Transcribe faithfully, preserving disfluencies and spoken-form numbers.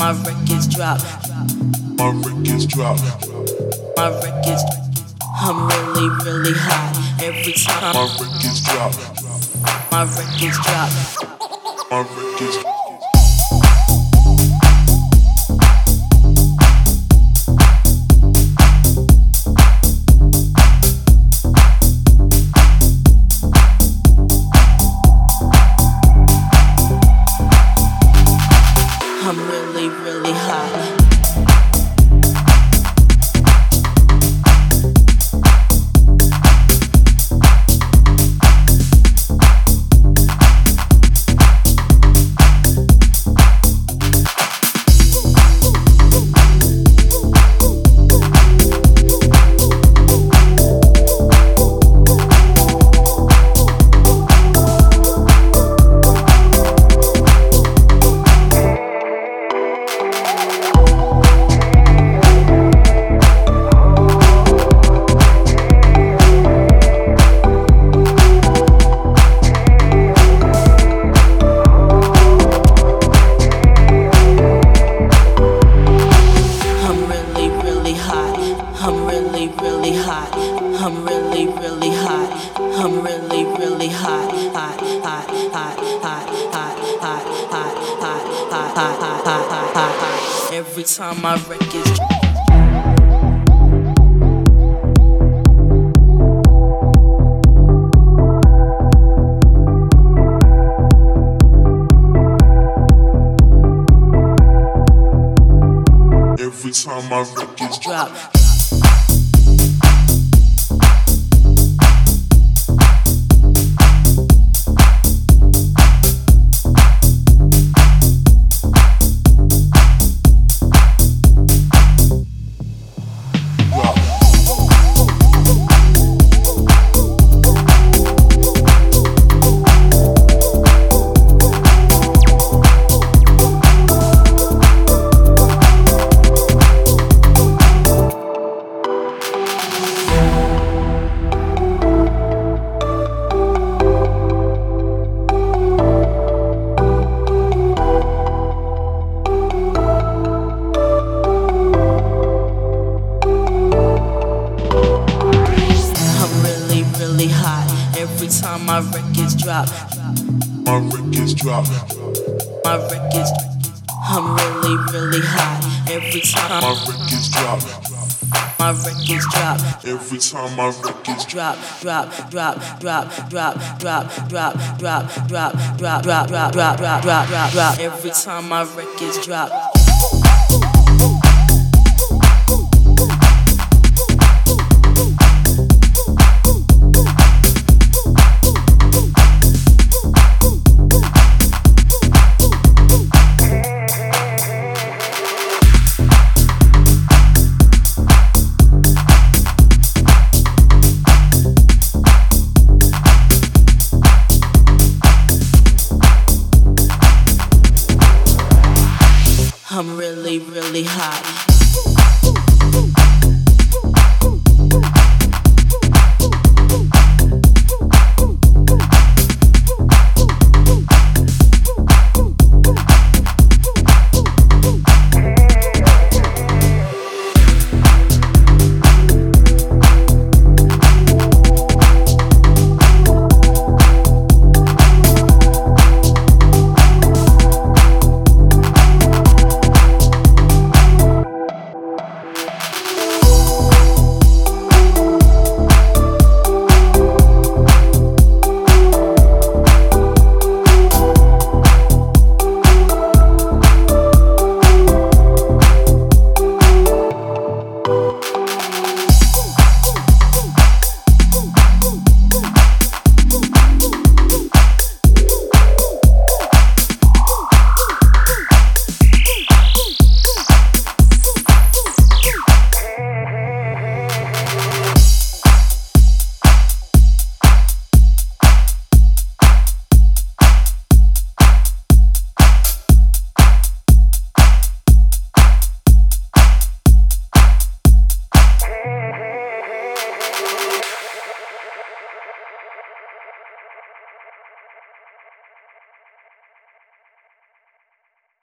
my records drop, my records drop, my records, I'm really, really hot every time my records drop, my records drop, my records drop. I'm really, really hot. I'm really, really hot. I'm really, really hot. I'm really, really hot. Hot, hot, hot, hot, hot, hot, hot, hot, hot, hot, hot, hot, hot, hot. Every time my records. Every time my records drop. Really hot every time my records drop. My records drop. My records. I'm really, really hot every time my records drop. My records drop. Every time my records drop, drop, drop, drop, drop, drop, drop, drop, drop, drop, drop, drop, drop, drop, drop, drop. Every time my records drop.